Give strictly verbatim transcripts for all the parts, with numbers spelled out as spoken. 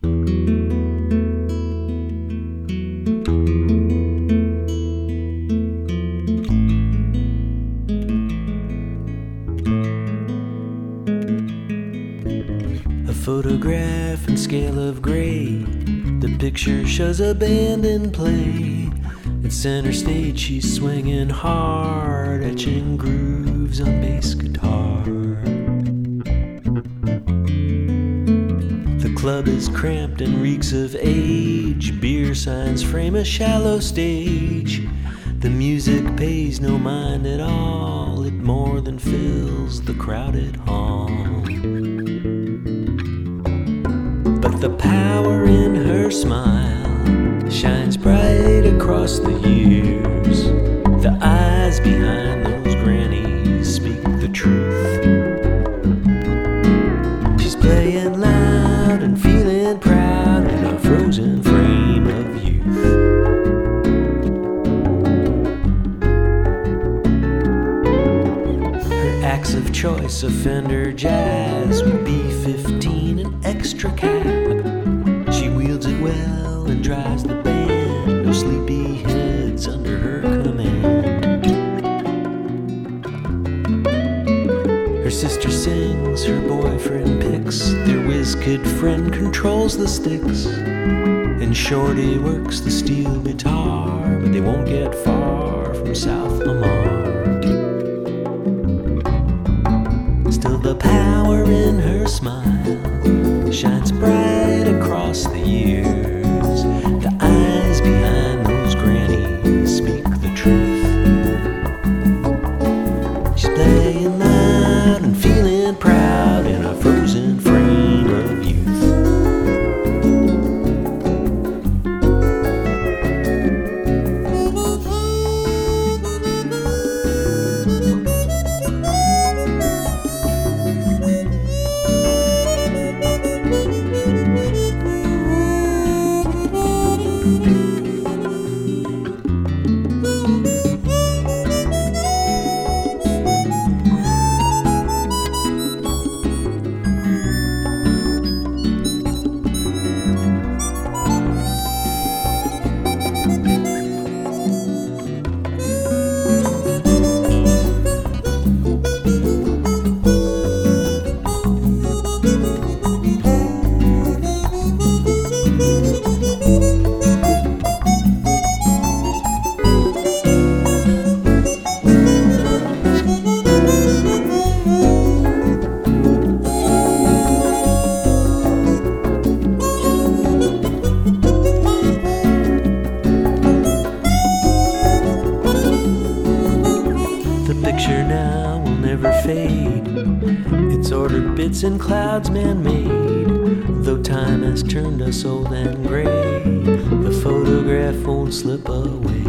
A photograph in scale of gray. The picture shows a band in play. At center stage she's swinging hard, etching grooves on bass guitar. The club is cramped and reeks of age. Beer signs frame a shallow stage. The music pays no mind at all. It more than fills the crowded hall. But the power in her smile shines bright across the years. The eyes behind those grannies speak the truth. She's playing loud and feeling proud in a frozen frame of youth. Her acts of choice, a Fender Jazz with B fifteen and extra cab. She wields it well and drives the band. No sleepy heads under her command. Her sister sings, her boyfriend picks. Their whiz-kid friend controls the sticks. And Shorty works the steel guitar, but they won't get far from South Lamar. Still the power in her smile shines bright across the years. The eyes behind those grannies speak the truth. She's playing loud and feeling proud in a frozen frame of youth. Picture now will never fade. It's ordered bits and clouds man-made. Though time has turned us old and gray, the photograph won't slip away.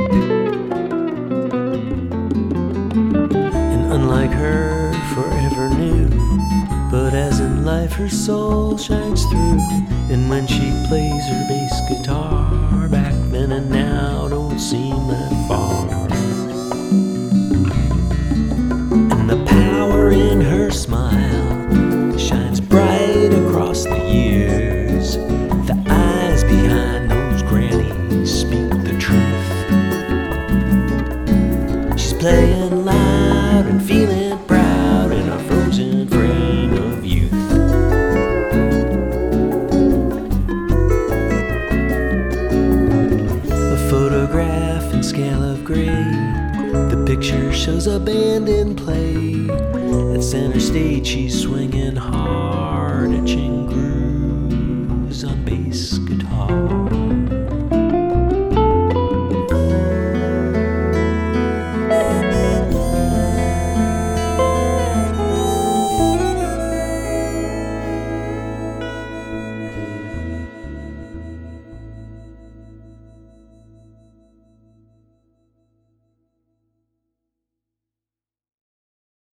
And unlike her, forever new. But as in life her soul shines through. And when she plays her bass guitar, back then and now don't seem that far. The power in her smile shines bright across the years. The eyes behind those grannies speak the truth. She's playing loud and feeling proud in a frozen frame of youth. A photograph in scale of gray. The picture shows a band in play. At center stage she's swinging hard, etching grooves on bass guitar.